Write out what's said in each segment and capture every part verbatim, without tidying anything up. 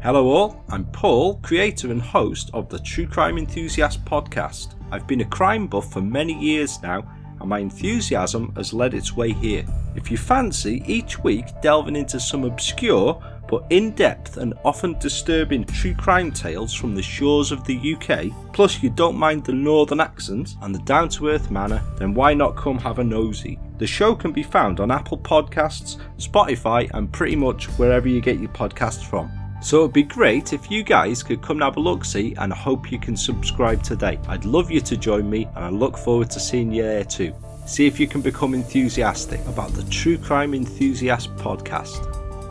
Hello all, I'm Paul, creator and host of the True Crime Enthusiast podcast. I've been a crime buff for many years now, and my enthusiasm has led its way here. If you fancy each week delving into some obscure but in-depth and often disturbing true crime tales from the shores of the U K, plus you don't mind the northern accent and the down-to-earth manner, then why not come have a nosy? The show can be found on Apple Podcasts, Spotify and pretty much wherever you get your podcasts from. So it'd be great if you guys could come and have a look-see, and I hope you can subscribe today. I'd love you to join me, and I look forward to seeing you there too. See if you can become enthusiastic about the True Crime Enthusiast podcast.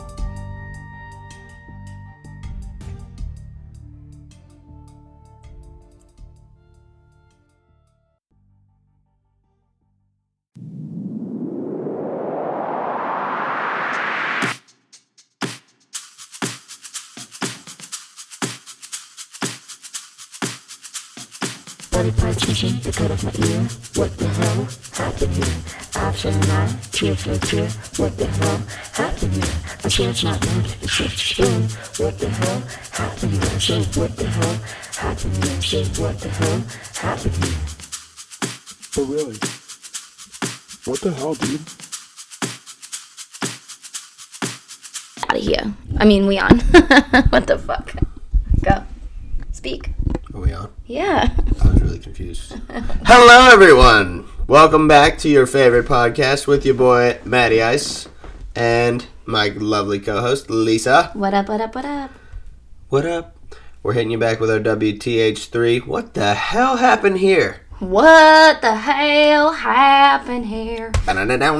Partition, the cut off my ear. What the hell happened here? Option nine, tear for tear. What the hell happened here? I say it's not good, it's just spoon. What the hell happened here? I say what the hell happened here? I say what the hell happened here? But really, what the hell, dude? Out of here. I mean, we on. What the fuck? Go. Speak. Are we on? Yeah. I was really confused. Hello, everyone. Welcome back to your favorite podcast with your boy, Matty Ice, and my lovely co-host, Lisa. What up, what up, what up? What up? We're hitting you back with our W T H three. What the hell happened here? What the hell happened here? We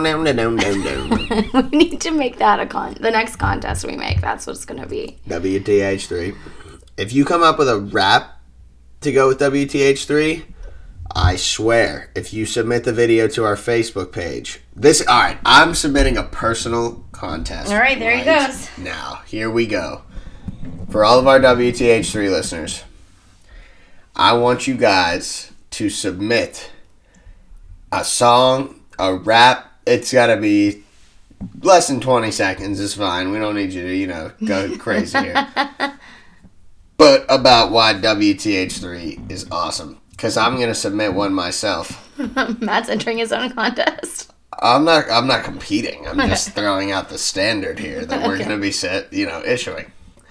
need to make that a con. The next contest we make, that's what it's going to be. W T H three. If you come up with a rap to go with W T H three, I swear, if you submit the video to our Facebook page, this, all right, I'm submitting a personal contest. All right, there right he goes. Now, here we go. For all of our W T H three listeners, I want you guys to submit a song, a rap. It's got to be less than twenty seconds. It's fine. We don't need you to, you know, go crazy here. But about why W T H three is awesome. Because I'm going to submit one myself. Matt's entering his own contest. I'm not I'm not competing. I'm just throwing out the standard here that we're okay. going to be set, you know, issuing.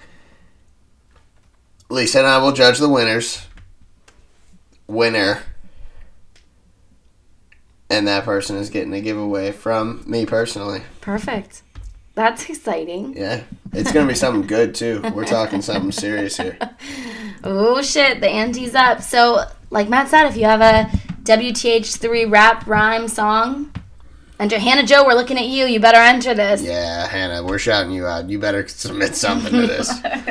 Lisa and I will judge the winners. Winner. And that person is getting a giveaway from me personally. Perfect. That's exciting. Yeah. It's going to be something good, too. We're talking something serious here. Oh, shit. The ante's up. So, like Matt said, if you have a W T H three rap rhyme song, enter. Hannah Jo, we're looking at you. You better enter this. Yeah, Hannah, we're shouting you out. You better submit something to this.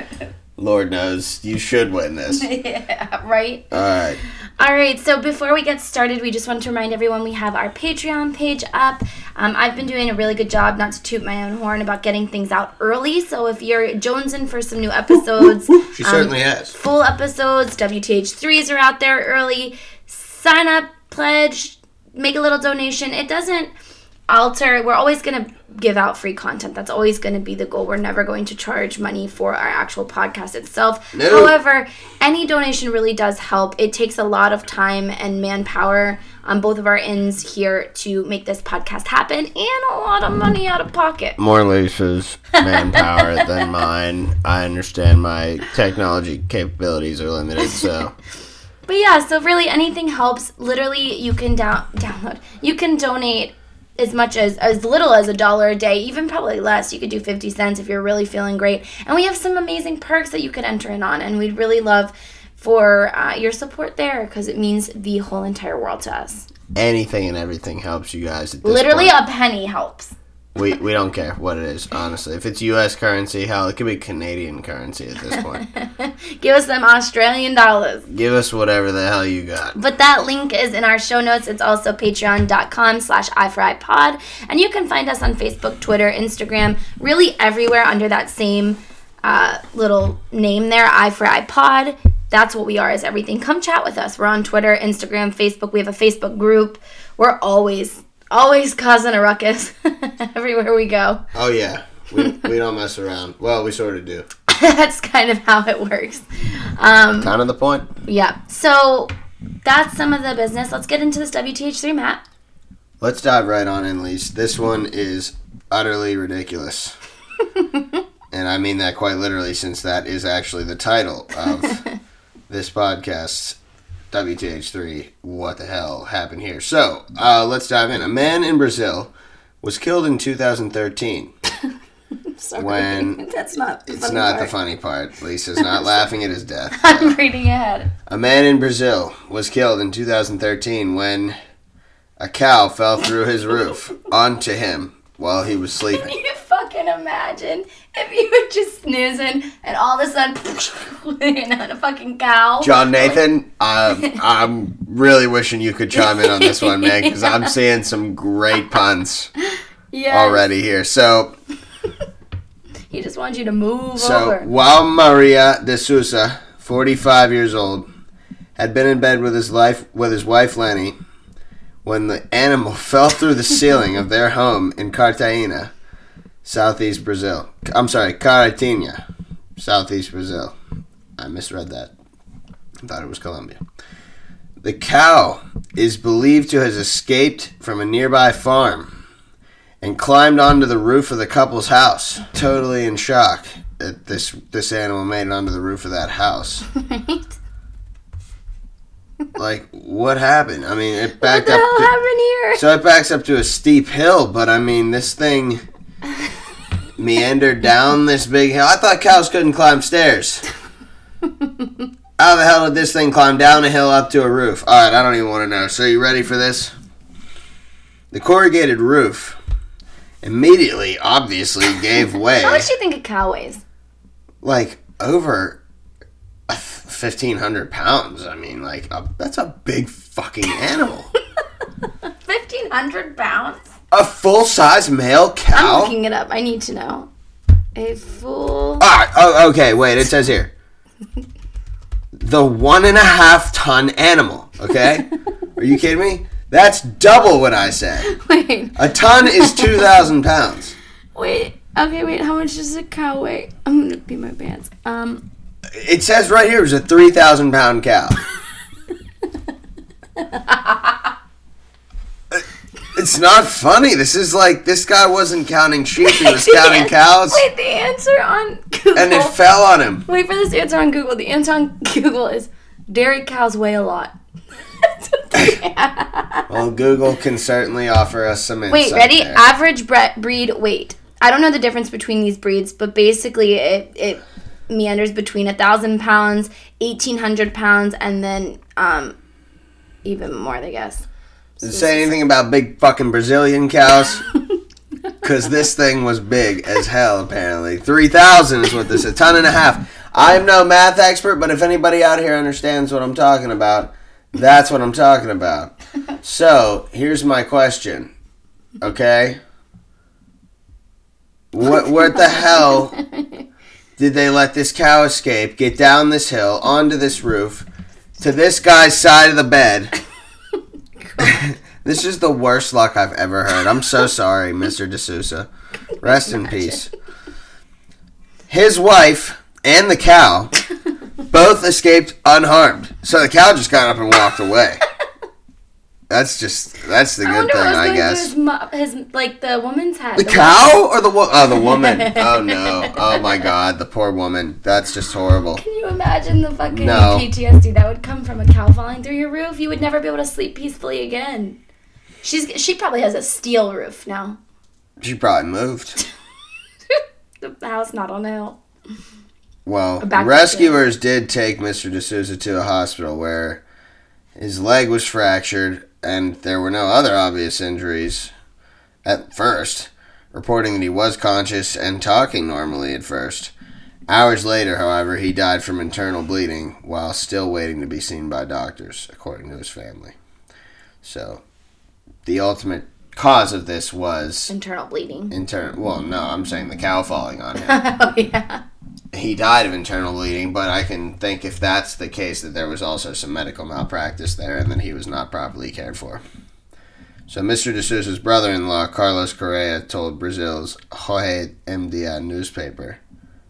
Lord knows, you should win this. Yeah, right? All right. All right, so before we get started, we just want to remind everyone we have our Patreon page up. Um, I've been doing a really good job, not to toot my own horn, about getting things out early. So if you're jonesing for some new episodes, she certainly um, has. Full episodes, W T H threes are out there early. Sign up, pledge, make a little donation. It doesn't alter. We're always going to give out free content. That's always going to be the goal. We're never going to charge money for our actual podcast itself. No. However, any donation really does help. It takes a lot of time and manpower on both of our ends here to make this podcast happen, and a lot of money out of pocket. More Lisa's manpower than mine. I understand my technology capabilities are limited, so... But yeah, so really anything helps. Literally, you can down- download. You can donate as much as, as little as a dollar a day, even probably less. You could do fifty cents if you're really feeling great. And we have some amazing perks that you could enter in on, and we'd really love for uh, your support there, because it means the whole entire world to us. Anything and everything helps you guys at this Literally point. A penny helps. We we don't care what it is, honestly. If it's U S currency, hell, it could be Canadian currency at this point. Give us some Australian dollars. Give us whatever the hell you got. But that link is in our show notes. It's also patreon.com slash i4ipod. And you can find us on Facebook, Twitter, Instagram, really everywhere under that same uh, little name there, i four i pod. That's what we are, is everything. Come chat with us. We're on Twitter, Instagram, Facebook. We have a Facebook group. We're always... Always causing a ruckus everywhere we go. Oh, yeah. We we don't mess around. Well, we sort of do. That's kind of how it works. Um, kind of the point. Yeah. So that's some of the business. Let's get into this W T H three, Matt. Let's dive right on in, Lise. This one is utterly ridiculous. And I mean that quite literally, since that is actually the title of this podcast, W T H three, what the hell happened here? So, uh, let's dive in. A man in Brazil was killed in two thousand thirteen. Sorry. When That's not the It's funny not part. the funny part. Lisa's not laughing at his death. I'm reading ahead. A man in Brazil was killed in two thousand thirteen when a cow fell through his roof onto him while he was Can sleeping. you fucking imagine if you were just snoozing and all of a sudden, you know, a fucking cow? John Nathan, um, I'm really wishing you could chime in on this one, man, because I'm seeing some great puns Yes. already here. So, He just wants you to move so over. while Maria de Sousa, forty-five years old, had been in bed with his life with his wife Lenny, when the animal fell through the ceiling of their home in Cartagena, southeast Brazil. I'm sorry, Caratinha, southeast Brazil. I misread that. I thought it was Colombia. The cow is believed to have escaped from a nearby farm and climbed onto the roof of the couple's house. Totally in shock that this this animal made it onto the roof of that house. Right? Like, what happened? I mean, it What backed the up. hell to- happened here? So it backs up to a steep hill, but I mean, this thing meandered down this big hill. I thought cows couldn't climb stairs. How the hell did this thing climb down a hill up to a roof? Alright, I don't even want to know. So you ready for this? The corrugated roof immediately, obviously, gave way. How much do you think a cow weighs? Like, over fifteen hundred pounds. I mean, like, a, that's a big fucking animal. fifteen hundred pounds? A full-size male I'm cow? looking it up. I need to know. A full... Alright, oh, okay, wait, it says here. The one and a half ton animal, okay? Are you kidding me? That's double what I said. Wait. A ton is two thousand pounds. Wait. Okay, wait. How much does a cow weigh? I'm gonna pee my pants. Um... It says right here it was a three thousand pound cow. It's not funny. This is like, this guy wasn't counting sheep, he was The counting an- cows. Wait, the answer on Google... And it fell on him. Wait for this answer on Google. The answer on Google is dairy cows weigh a lot. Well, Google can certainly offer us some insight. Wait, ready? there. Average bre- breed weight. I don't know the difference between these breeds, but basically it, it meanders between one thousand pounds, eighteen hundred pounds, and then um, even more, I guess. Does it say anything about big fucking Brazilian cows? Because this thing was big as hell, apparently. three thousand is what this is. A ton and a half. I'm no math expert, but if anybody out here understands what I'm talking about, that's what I'm talking about. So, here's my question. Okay? What, what the hell did they let this cow escape, get down this hill, onto this roof, to this guy's side of the bed? This is the worst luck I've ever heard. I'm so sorry, Mister D'Souza. Rest in peace. His wife and the cow both escaped unharmed. So the cow just got up and walked away. That's just, that's the I good wonder thing, what was I going guess. through his, mu- his, like, the woman's head. The cow or the wo- oh, the woman? Oh, no. Oh, my God. The poor woman. That's just horrible. Can you imagine the fucking No. P T S D that would come from a cow falling through your roof? You would never be able to sleep peacefully again. She's She probably has a steel roof now. She probably moved. The house not on a hill. Well, Back to rescuers did take Mister D'Souza to a hospital where his leg was fractured and there were no other obvious injuries at first, reporting that he was conscious and talking normally at first. Hours later, however, he died from internal bleeding while still waiting to be seen by doctors, according to his family. So, the ultimate cause of this was Internal bleeding. internal. Well, no, I'm saying the cow falling on him. Oh, yeah. He died of internal bleeding, but I can think if that's the case that there was also some medical malpractice there and that he was not properly cared for. So Mister D'Souza's brother-in-law, Carlos Correa, told Brazil's Jorge M. Dia newspaper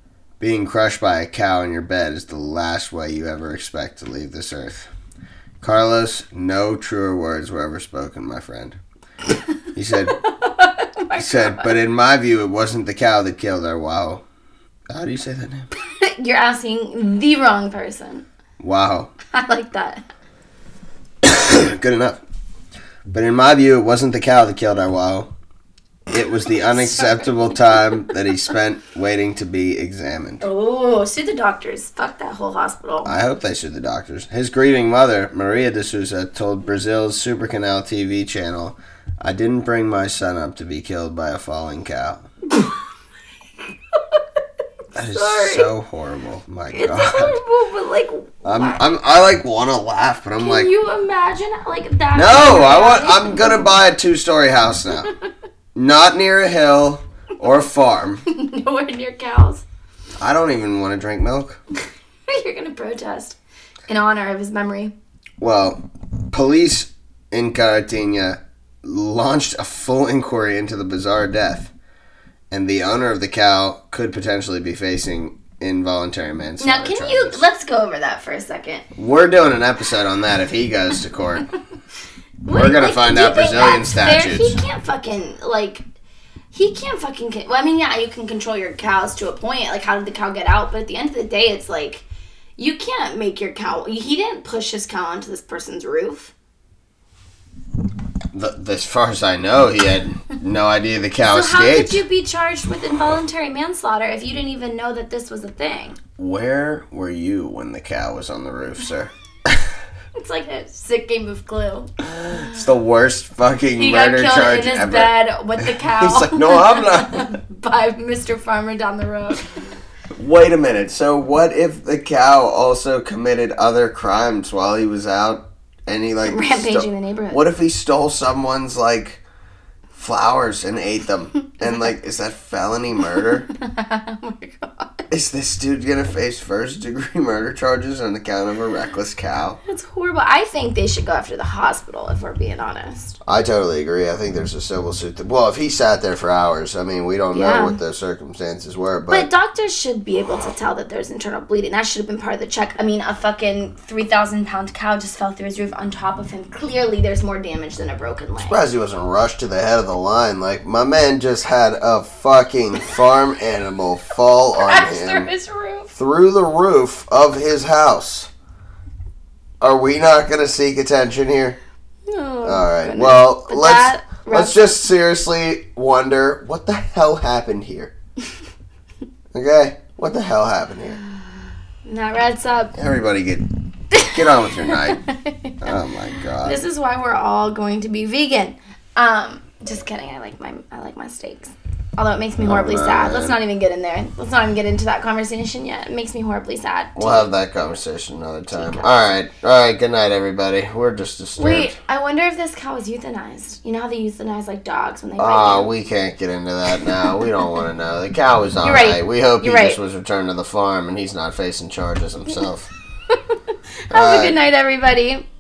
Being crushed by a cow in your bed is the last way you ever expect to leave this earth. Carlos, no truer words were ever spoken, my friend. He said, oh he said, but in my view, it wasn't the cow that killed our wow. How do you say that name? You're asking the wrong person. Wow. I like that. Good enough. But in my view, it wasn't the cow that killed our wow. It was the unacceptable time that he spent waiting to be examined. Oh, sue the doctors. Fuck that whole hospital. I hope they sue the doctors. His grieving mother, Maria de Souza, told Brazil's Super Canal T V channel, I didn't bring my son up to be killed by a falling cow. That is Sorry. so horrible. My It's God. horrible, but like, I'm, why? I'm, I like want to laugh, but I'm Can like, you imagine like that? no, I want. I'm gonna buy a two-story house now, not near a hill or a farm. Nowhere near cows. I don't even want to drink milk. You're gonna protest in honor of his memory. Well, police in Caratinha launched a full inquiry into the bizarre death, and the owner of the cow could potentially be facing involuntary manslaughter Now, can charges. you let's go over that for a second. We're doing an episode on that if he goes to court. We're What- gonna like, find do you out think Brazilian that's fair? statutes. He can't fucking like. He can't fucking. Con- well, I mean, yeah, you can control your cows to a point. Like, how did the cow get out? But at the end of the day, it's like you can't make your cow. He didn't push his cow onto this person's roof. The, as far as I know, he had no idea the cow So how escaped. could you be charged with involuntary manslaughter if you didn't even know that this was a thing? Where were you when the cow was on the roof, sir? It's like a sick game of Clue. It's the worst fucking He got murder killed charge in his ever. bed with the cow. He's like, no, I'm not. By Mister Farmer down the road. Wait a minute. So what if the cow also committed other crimes while he was out and he like Rampaging sto- the neighborhood. What if he stole someone's like flowers and ate them? And like, is that felony murder? Oh my god. Is this dude gonna face first degree murder charges on account of a reckless cow? That's horrible. I think they should go after the hospital if we're being honest. I totally agree. I think there's a civil suit. That, well, if he sat there for hours, I mean, we don't Yeah. know what the circumstances were, But but, doctors should be able to tell that there's internal bleeding. That should have been part of the check. I mean, a fucking three thousand pound cow just fell through his roof on top of him. Clearly, there's more damage than a broken leg. surprised he wasn't rushed to the head of the line. Like, my man just had a fucking farm animal fall on Crashed him through his roof. through the roof of his house. Are we not going to seek attention here? Oh, All right. goodness. Well, But let's that let's wraps just seriously wonder what the hell happened here. Okay? What the hell happened here? And that wraps up. Everybody get get on with your night. Oh my god. This is why we're all going to be vegan. Um, just kidding. I like my I like my steaks. Although it makes me horribly Oh, sad. man. Let's not even get in there. Let's not even get into that conversation yet. It makes me horribly sad. We'll have that conversation another time. Alright. Alright, good night everybody. We're just disturbed. Wait, I wonder if this cow was euthanized. You know how they euthanize like dogs when they Oh, break in? we can't get into that now. We don't want to know. The cow was You're alright. right. We hope You're he right. just was returned to the farm and he's not facing charges himself. Have a Alright. good night, everybody.